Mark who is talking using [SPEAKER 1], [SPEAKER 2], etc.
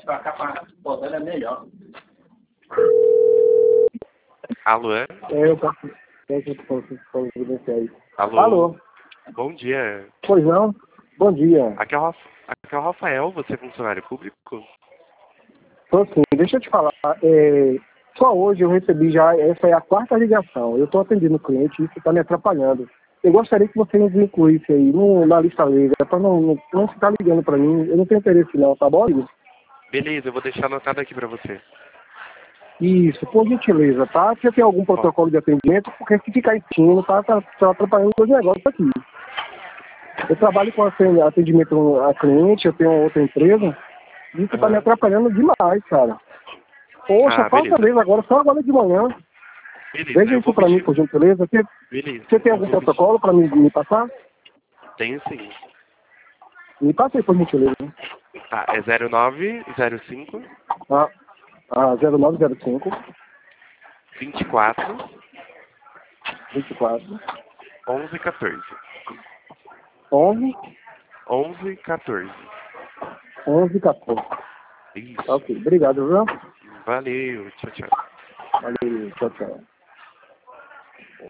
[SPEAKER 1] pra cá, pra podendo é melhor.
[SPEAKER 2] Alô?
[SPEAKER 3] Eu posso providenciar aí.
[SPEAKER 2] Alô?
[SPEAKER 3] Alô?
[SPEAKER 2] Bom dia.
[SPEAKER 3] Pois não? Bom dia.
[SPEAKER 2] Aqui é o Rafael, você é funcionário público?
[SPEAKER 3] Tô sim, deixa eu te falar. Só hoje eu recebi já, essa é a quarta ligação. Eu estou atendendo o cliente e isso está me atrapalhando. Eu gostaria que você nos incluísse aí na lista negra, para não ficar ligando para mim. Eu não tenho interesse não, tá bom, amigo?
[SPEAKER 2] Beleza, eu vou deixar anotado aqui pra você.
[SPEAKER 3] Isso, por gentileza, tá? Você tem algum protocolo de atendimento? Porque se ficar insistindo, tá atrapalhando os negócios aqui. Eu trabalho com atendimento a cliente, eu tenho outra empresa, e isso tá me atrapalhando demais, cara. Poxa, falta
[SPEAKER 2] beleza.
[SPEAKER 3] vez agora, só agora de manhã.
[SPEAKER 2] Beleza,
[SPEAKER 3] Veja
[SPEAKER 2] eu
[SPEAKER 3] isso
[SPEAKER 2] vou
[SPEAKER 3] pra mim,
[SPEAKER 2] pedir.
[SPEAKER 3] por gentileza.
[SPEAKER 2] Beleza.
[SPEAKER 3] Você tem
[SPEAKER 2] eu
[SPEAKER 3] algum
[SPEAKER 2] vou pedir.
[SPEAKER 3] protocolo pra me passar?
[SPEAKER 2] Tenho sim.
[SPEAKER 3] Me passa aí, por gentileza.
[SPEAKER 2] Tá, é 0905
[SPEAKER 3] 0905
[SPEAKER 2] 24
[SPEAKER 3] 24
[SPEAKER 2] 11 14.
[SPEAKER 3] 11
[SPEAKER 2] 11 14.
[SPEAKER 3] 11 14.
[SPEAKER 2] Isso.
[SPEAKER 3] Ok, obrigado, viu?
[SPEAKER 2] Valeu, tchau, tchau.
[SPEAKER 3] Valeu, tchau, tchau.